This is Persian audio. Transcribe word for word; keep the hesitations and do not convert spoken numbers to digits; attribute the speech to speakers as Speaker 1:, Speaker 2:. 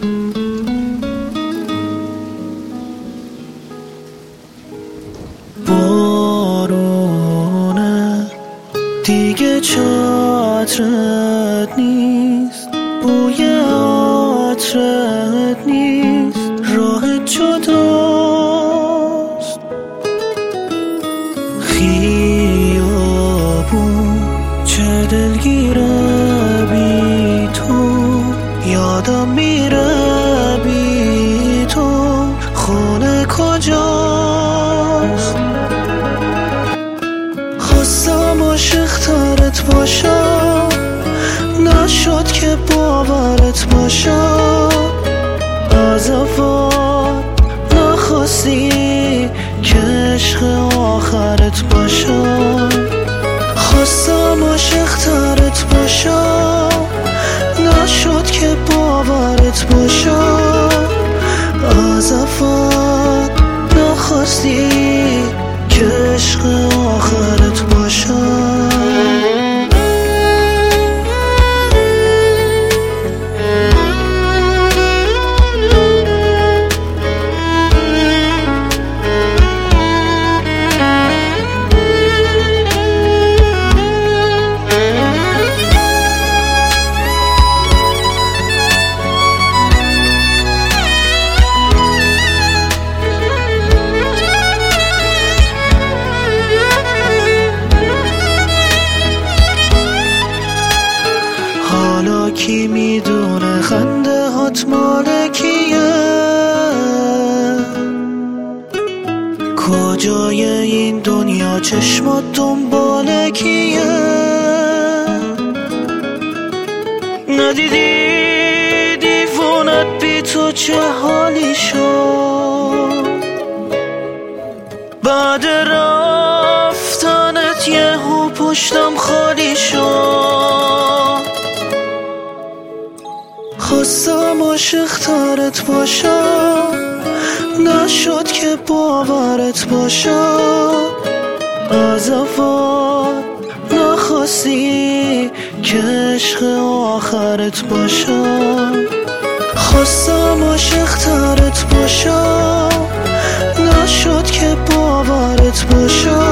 Speaker 1: بارونه دیگه چترت نیست، بوی عطرت نیست، راهت جداست. خیابون چه دلگیره بی تو، یادم میره بی تو، خونه کجاست؟ خواستم عاشق‌ترت باشم، نشد که باورت باشم. از اول نخواستی که عشق آخرت باشم. خواستم عاشق‌ترت باشم، نشد که باورت باشم. از اول نخواستی که عشق آخرت باشم. حالا کی میدونه خنده هات مال کیه؟ کجای این دنیا چشمات دنبال کیه؟ ندیدی دیوونت بی تو چه حالی شد؟ بعد رفتنت یهو پشتم خالی شد. خواستم عاشق‌ترت باشم، نشد که باورت باشم. از اول نخواستی که عشق آخرت باشم. خواستم عاشق‌ترت باشم، نشد که باورت باشم.